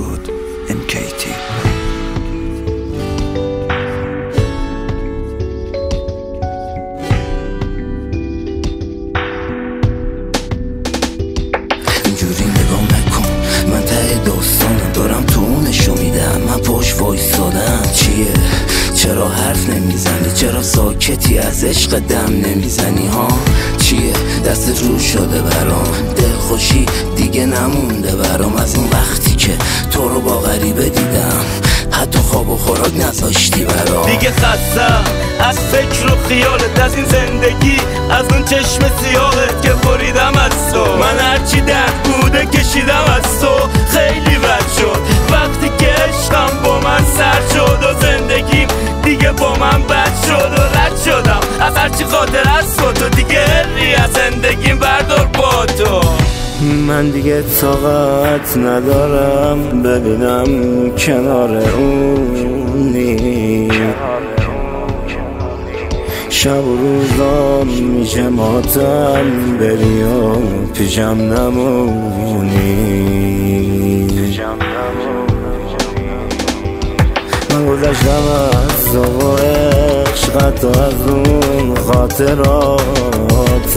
بود MKT. اینجوری نگاه نکن، من ته داستانم دارم تو نشو میدم، من پشت وایسادم. چیه؟ چرا حرف نمیزنی؟ چرا ساکتی؟ از عشق دم نمیزنی ها؟ چیه؟ دست رو شده برام، دلخوشی دیگه نمونده برام از اون وقتی که تو رو با غریبه دیدم، حتی خواب و خوراک نذاشتی برام. دیگه خستم از فکر و خیالت، از این زندگی، از اون چشم سیاهت که بریدم از تو. من هرچی درد بوده کشیدم از تو، خیلی بد شد وقتی که عشقم با من سر شد و زندگیم دیگه با من بد شد و رد شدم از هرچی خاطر از تو. دیگه هری از زندگیم بردار با تو. من دیگه طاقت ندارم ببینم کنار اونی، شب و روزام میشه ماتم بری و پیشم نمونی. من گذشتم از ذوق و عشقت و از اون خاطرات،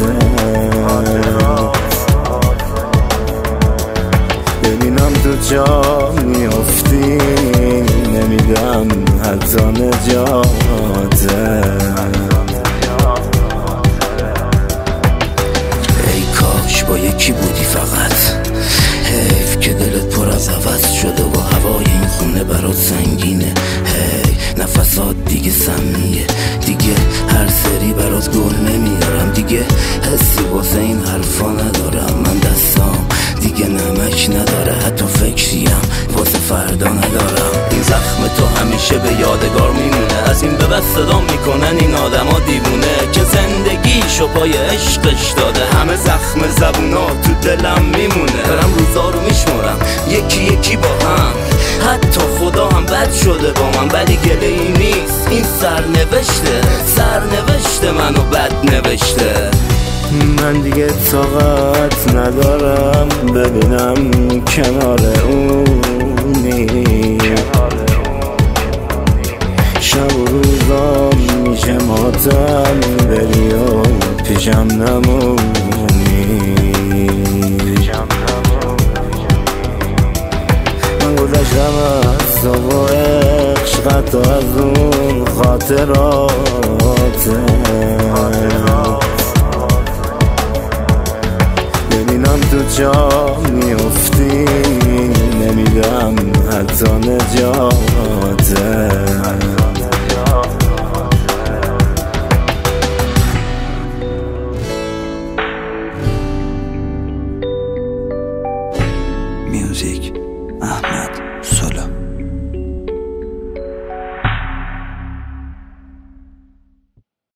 ببینم تو جا میافتی نمیدم حتی نجات. ای کاش با یکی بودی فقط، حیف که دلت پر از هوس شده و هوای این خونه برات سنگینه. هی نفسات دیگه سمیه، دیگه هر سری برات گل نمیارم، دیگه حسی واسه این حرفا ندارم. من دستام دیگه نمک نداره، حتی فکریم واسه فردا ندارم. این زخم تو همیشه به یادگار میمونه، از این به بعد صدا میکنن این آدما دیوونه که زندگیشو پای عشقش داده. همه زخم زبونا تو دلم میمونه، دارم روزا رو میشمارم یکی یکی با هم، حتی خدا هم بد شده با من، ولی گله ای نیست، این سرنوشته منو بد نوشته. من دیگه طاقت ندارم ببینم کنار اونی، شب و روزام میشه ماتم بری و پیشم نمونی. من گذشتم از ذوق و عشقت و از اون خاطرات، ببینم تو جا میافتی نمیدم حتی نجات. میوزیک احمد